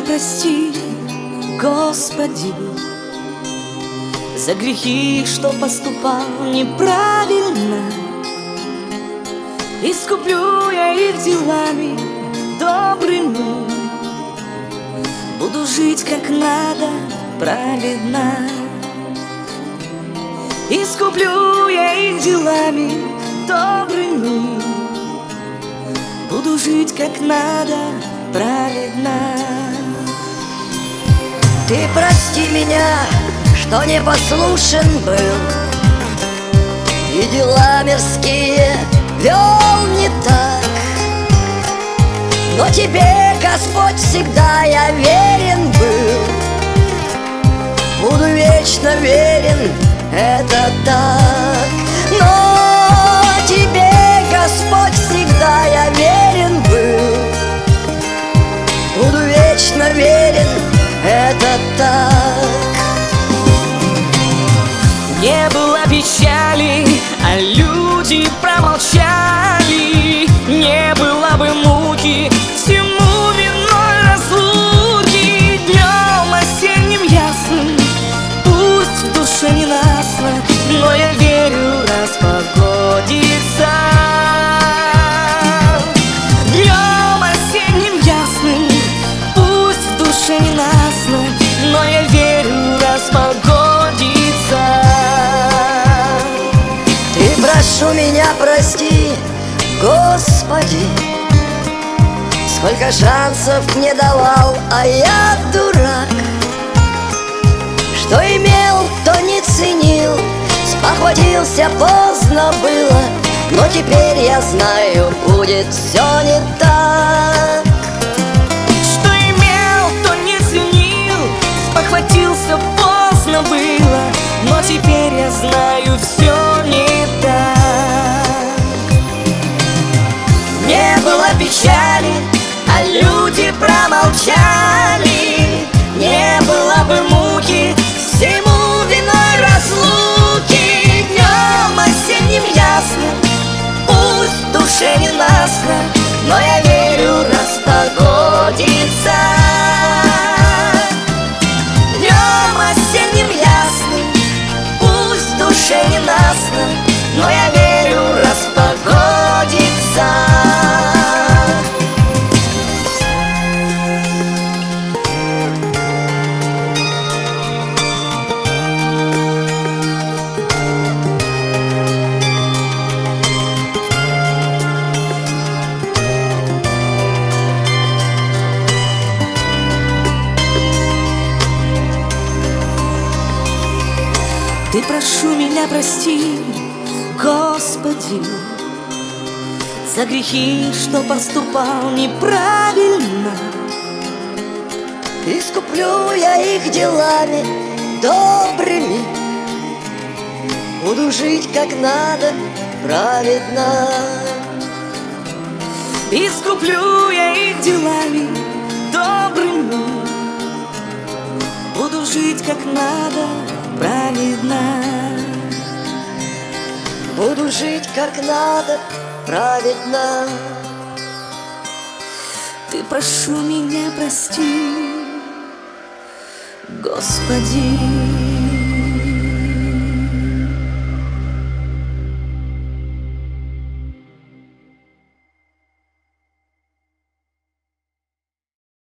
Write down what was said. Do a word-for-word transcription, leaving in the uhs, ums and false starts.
прости, Господи, за грехи, что поступал неправильно. Искуплю я их делами добрыми, буду жить как надо, праведно. Искуплю я их делами добрыми, буду жить как надо, праведно. Ты прости меня, что непослушен был и дела мирские вел не так. Но тебе, Господь, всегда я верен был, буду вечно верен, это так. Но тебе, Господь, всегда я верен был, буду вечно верен, это так. Не было печали, а люди промолчали. Не было бы муки, всему виной разлуки. Днем осенним ясным, пусть в душе ненастно, но я верю, распогодится. Днем осенним ясным, пусть в душе ненастно, но я верю, распогодится. Ты, прошу меня, прости, Господи, сколько шансов не давал, а я дурак. Что имел, то не ценил, спохватился, поздно было, но теперь я знаю, будет все не так. Что имел, то не ценил, спохватился, поздно было, но теперь я знаю, все не так. Не было печали, а люди промолчали. Не было бы муки, всему виной разлуки. Днем осенним ясно, пусть в душе ненастно, но я верю, распогодится. Днем осенним ясным, пусть в душе ненастно, но я верю, распогодится. Ты, прошу меня, прости, Господи, за грехи, что поступал неправильно. Искуплю я их делами добрыми, буду жить как надо, праведно. Искуплю я их делами добрыми, буду жить как надо, праведно. Буду жить как надо, праведно. Ты, прошу меня, прости, Господи.